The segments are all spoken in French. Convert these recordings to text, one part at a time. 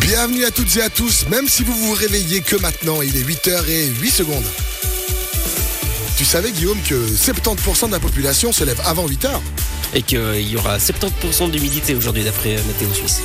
Bienvenue à toutes et à tous, même si vous vous réveillez que maintenant, il est 8h08. Tu savais, Guillaume, que 70% de la population se lève avant 8h? Et qu'il y aura 70% d'humidité aujourd'hui d'après Météo Suisse.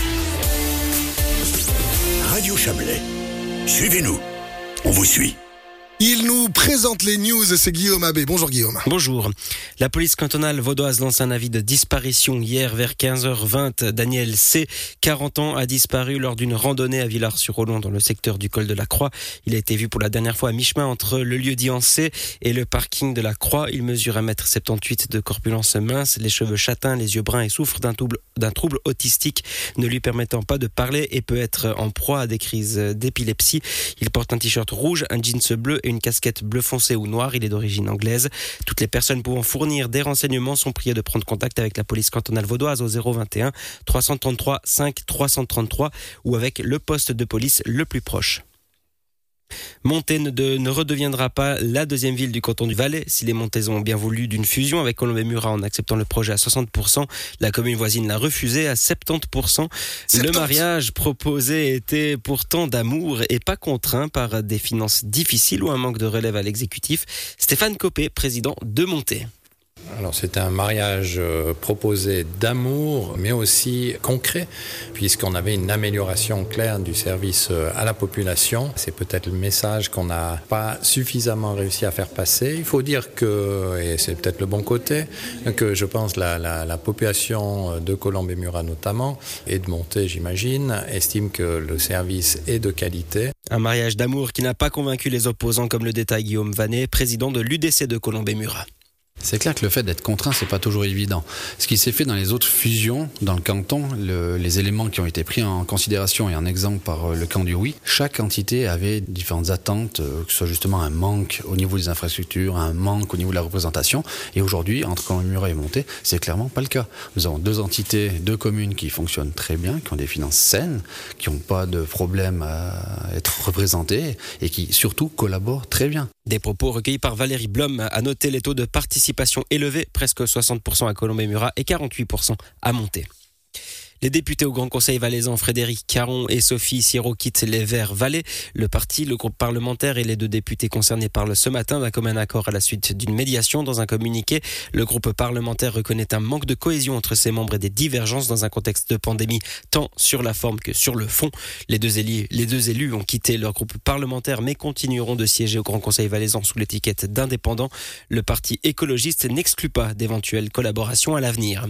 Radio Chablais, suivez-nous, on vous suit. Il nous présente les news, c'est Guillaume Abbé. Bonjour Guillaume. Bonjour. La police cantonale vaudoise lance un avis de disparition. Hier vers 15h20, Daniel C, 40 ans, a disparu lors d'une randonnée à Villars-sur-Olon dans le secteur du col de la Croix. Il a été vu pour la dernière fois à mi-chemin entre le lieu dit en C et le parking de la Croix. Il mesure 1m78 de corpulence mince, les cheveux châtains, les yeux bruns et souffre d'un trouble autistique ne lui permettant pas de parler et peut être en proie à des crises d'épilepsie. Il porte un t-shirt rouge, un jeans bleu et une casquette bleu foncé ou noire. Il est d'origine anglaise. Toutes les personnes pouvant fournir des renseignements sont priées de prendre contact avec la police cantonale vaudoise au 021 333 5 333 ou avec le poste de police le plus proche. Monté ne redeviendra pas la deuxième ville du canton du Valais. Si les Montais ont bien voulu d'une fusion avec Colombey-Murat en acceptant le projet à 60%, la commune voisine l'a refusé à 70%. Le mariage proposé était pourtant d'amour et pas contraint par des finances difficiles ou un manque de relève à l'exécutif. Stéphane Copé, président de Monté. Alors c'est un mariage proposé d'amour, mais aussi concret, puisqu'on avait une amélioration claire du service à la population. C'est peut-être le message qu'on n'a pas suffisamment réussi à faire passer. Il faut dire que, et c'est peut-être le bon côté, que je pense la population de Colombey-Murat notamment, et de Monté j'imagine, estime que le service est de qualité. Un mariage d'amour qui n'a pas convaincu les opposants, comme le détaille Guillaume Vanet, président de l'UDC de Colombey-Murat. C'est clair que le fait d'être contraint, c'est pas toujours évident. Ce qui s'est fait dans les autres fusions, dans le canton, les éléments qui ont été pris en considération et en exemple par le camp du oui, chaque entité avait différentes attentes, que ce soit justement un manque au niveau des infrastructures, un manque au niveau de la représentation. Et aujourd'hui, entre Colombey-Murat et Monté, c'est clairement pas le cas. Nous avons deux entités, deux communes qui fonctionnent très bien, qui ont des finances saines, qui n'ont pas de problème à être représentées et qui surtout collaborent très bien. Des propos recueillis par Valérie Blom a noté les taux de participation élevés, presque 60% à Colombey-Murat et 48% à Monté. Les députés au Grand Conseil valaisan, Frédéric Caron et Sophie Siro, quittent les Verts Valais. Le parti, le groupe parlementaire et les deux députés concernés parlent ce matin d'un commun accord à la suite d'une médiation. Dans un communiqué, le groupe parlementaire reconnaît un manque de cohésion entre ses membres et des divergences dans un contexte de pandémie, tant sur la forme que sur le fond. Les deux élus ont quitté leur groupe parlementaire mais continueront de siéger au Grand Conseil valaisan sous l'étiquette d'indépendants. Le parti écologiste n'exclut pas d'éventuelles collaborations à l'avenir.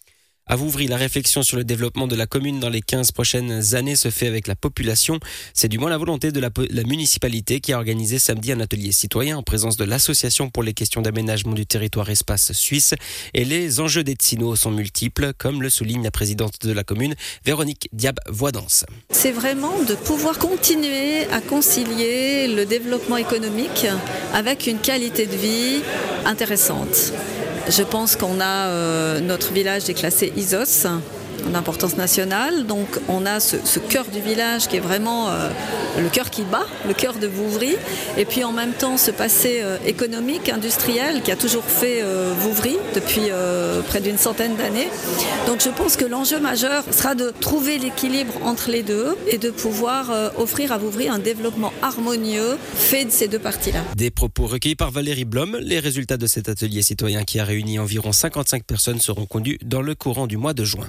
À Vouvry, la réflexion sur le développement de la commune dans les 15 prochaines années se fait avec la population. C'est du moins la volonté de la municipalité qui a organisé samedi un atelier citoyen en présence de l'Association pour les questions d'aménagement du territoire Espace Suisse. Et les enjeux des Tsino sont multiples, comme le souligne la présidente de la commune, Véronique Diab-Voidance. C'est vraiment de pouvoir continuer à concilier le développement économique avec une qualité de vie intéressante. Je pense qu'on a notre village est classé ISOS en importance nationale, donc on a ce cœur du village qui est vraiment le cœur qui bat, le cœur de Vouvry, et puis en même temps ce passé économique, industriel qui a toujours fait Vouvry depuis près d'une centaine d'années. Donc je pense que l'enjeu majeur sera de trouver l'équilibre entre les deux et de pouvoir offrir à Vouvry un développement harmonieux fait de ces deux parties-là. Des propos recueillis par Valérie Blom. Les résultats de cet atelier citoyen qui a réuni environ 55 personnes seront connus dans le courant du mois de juin.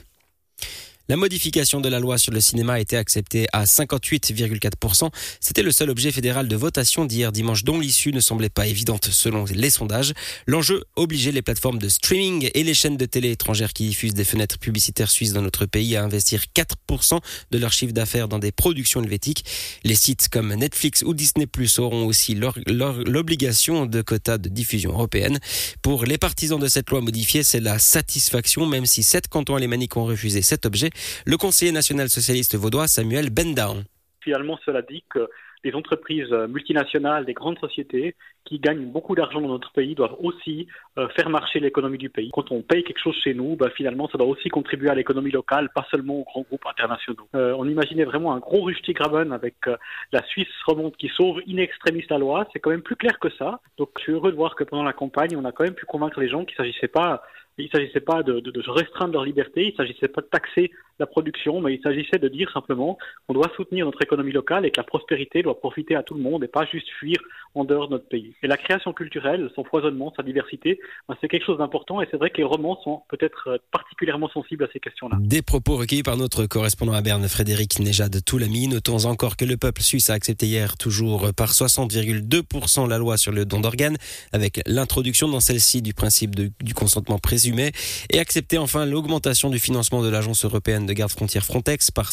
La modification de la loi sur le cinéma a été acceptée à 58,4%. C'était le seul objet fédéral de votation d'hier dimanche dont l'issue ne semblait pas évidente selon les sondages. L'enjeu, obliger les plateformes de streaming et les chaînes de télé étrangères qui diffusent des fenêtres publicitaires suisses dans notre pays à investir 4% de leur chiffre d'affaires dans des productions helvétiques. Les sites comme Netflix ou Disney+ auront aussi l'obligation de quotas de diffusion européenne. Pour les partisans de cette loi modifiée, c'est la satisfaction, même si 7 cantons alémaniques ont refusé cet objet. Le conseiller national socialiste vaudois Samuel Bendaon. Finalement, cela dit que les entreprises multinationales, les grandes sociétés qui gagnent beaucoup d'argent dans notre pays doivent aussi faire marcher l'économie du pays. Quand on paye quelque chose chez nous, finalement, ça doit aussi contribuer à l'économie locale, pas seulement aux grands groupes internationaux. On imaginait vraiment un gros Rüstigraben avec la Suisse romande qui sauve in extremis la loi. C'est quand même plus clair que ça. Donc, je suis heureux de voir que pendant la campagne, on a quand même pu convaincre les gens qu'il ne s'agissait pas Il ne s'agissait pas de restreindre leur liberté, il ne s'agissait pas de taxer la production, mais il s'agissait de dire simplement qu'on doit soutenir notre économie locale et que la prospérité doit profiter à tout le monde et pas juste fuir en dehors de notre pays. Et la création culturelle, son foisonnement, sa diversité, c'est quelque chose d'important et c'est vrai que les romans sont peut-être particulièrement sensibles à ces questions-là. Des propos recueillis par notre correspondant à Berne, Frédéric Nejad-Toulami. Notons encore que le peuple suisse a accepté hier toujours par 60,2% la loi sur le don d'organes, avec l'introduction dans celle-ci du principe du consentement présumé, et accepté enfin l'augmentation du financement de l'agence européenne de garde-frontière Frontex par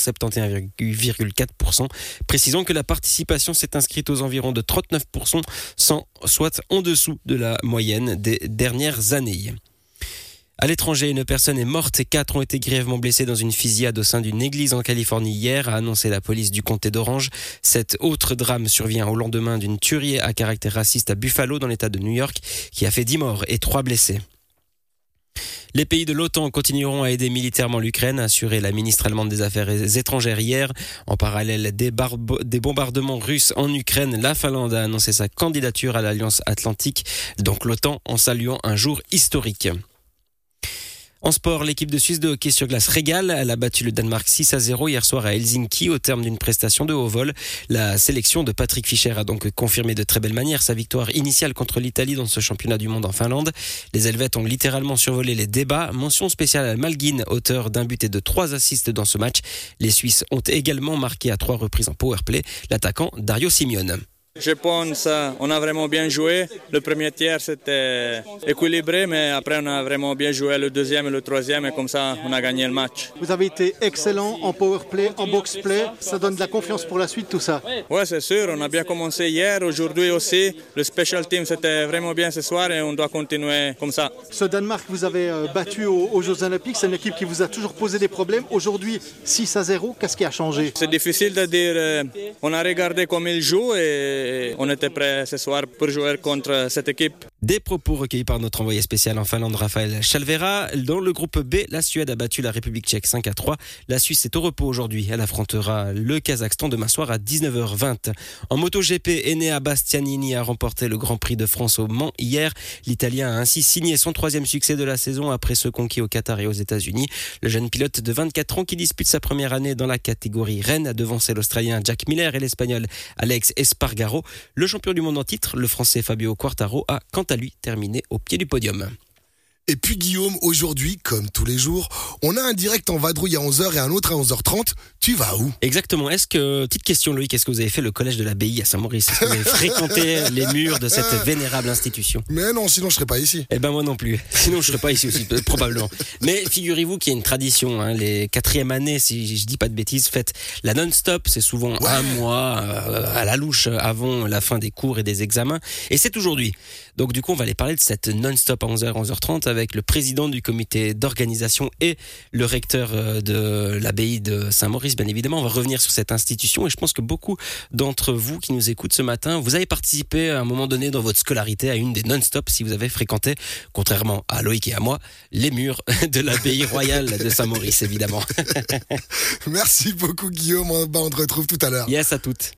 71,4%. Précisons que la participation s'est inscrite aux environs de 39%, soit en dessous de la moyenne des dernières années. À l'étranger, une personne est morte et 4 ont été grièvement blessés dans une fusillade au sein d'une église en Californie hier, a annoncé la police du comté d'Orange. Cet autre drame survient au lendemain d'une tuerie à caractère raciste à Buffalo, dans l'État de New York, qui a fait 10 morts et 3 blessés. Les pays de l'OTAN continueront à aider militairement l'Ukraine, a assuré la ministre allemande des Affaires étrangères hier. En parallèle des bombardements russes en Ukraine, la Finlande a annoncé sa candidature à l'Alliance Atlantique, donc l'OTAN, en saluant un jour historique. En sport, l'équipe de Suisse de hockey sur glace régale. Elle a battu le Danemark 6-0 hier soir à Helsinki au terme d'une prestation de haut vol. La sélection de Patrick Fischer a donc confirmé de très belle manière sa victoire initiale contre l'Italie dans ce championnat du monde en Finlande. Les Helvètes ont littéralement survolé les débats. Mention spéciale à Malgin, auteur d'un but et de 3 assists dans ce match. Les Suisses ont également marqué à 3 reprises en powerplay l'attaquant Dario Simeone. Je pense qu'on a vraiment bien joué. Le premier tiers, c'était équilibré, mais après, on a vraiment bien joué le deuxième et le troisième, et comme ça, on a gagné le match. Vous avez été excellent en powerplay, en box-play. Ça donne de la confiance pour la suite, tout ça? Oui, c'est sûr. On a bien commencé hier, aujourd'hui aussi. Le special team, c'était vraiment bien ce soir et on doit continuer comme ça. Ce Danemark que vous avez battu aux Jeux Olympiques, c'est une équipe qui vous a toujours posé des problèmes. Aujourd'hui, 6-0, qu'est-ce qui a changé? C'est difficile de dire. On a regardé comme ils jouent et on était prêts ce soir pour jouer contre cette équipe. Des propos recueillis par notre envoyé spécial en Finlande, Raphaël Chalvera. Dans le groupe B, la Suède a battu la République tchèque 5-3. La Suisse est au repos aujourd'hui. Elle affrontera le Kazakhstan demain soir à 19h20. En MotoGP, Enea Bastianini a remporté le Grand Prix de France au Mans hier. l'Italien a ainsi signé son 3e succès de la saison après ceux conquis au Qatar et aux États-Unis. Le jeune pilote de 24 ans qui dispute sa première année dans la catégorie Rennes a devancé l'Australien Jack Miller et l'Espagnol Alex Espargaro. Le champion du monde en titre, le Français Fabio Quartararo, a quant à lui terminé au pied du podium. Et puis Guillaume, aujourd'hui, comme tous les jours, on a un direct en vadrouille à 11h et un autre à 11h30. Tu vas où? Exactement. Petite question Loïc, est-ce que vous avez fait le collège de l'abbaye à Saint-Maurice? Est-ce que vous avez fréquenté les murs de cette vénérable institution? Mais non, sinon je serais pas ici. Eh ben moi non plus. Sinon je serais pas ici aussi, probablement. Mais figurez-vous qu'il y a une tradition, les 4e années, si je dis pas de bêtises, faites la non-stop. C'est souvent un mois à la louche avant la fin des cours et des examens. Et c'est aujourd'hui. Donc du coup, on va aller parler de cette non-stop à 11h, 11h30 avec le président du comité d'organisation et le recteur de l'abbaye de Saint-Maurice, bien évidemment. On va revenir sur cette institution et je pense que beaucoup d'entre vous qui nous écoutent ce matin, vous avez participé à un moment donné dans votre scolarité à une des non-stop si vous avez fréquenté, contrairement à Loïc et à moi, les murs de l'abbaye royale de Saint-Maurice, évidemment. Merci beaucoup Guillaume, on te retrouve tout à l'heure. Yes, à toutes.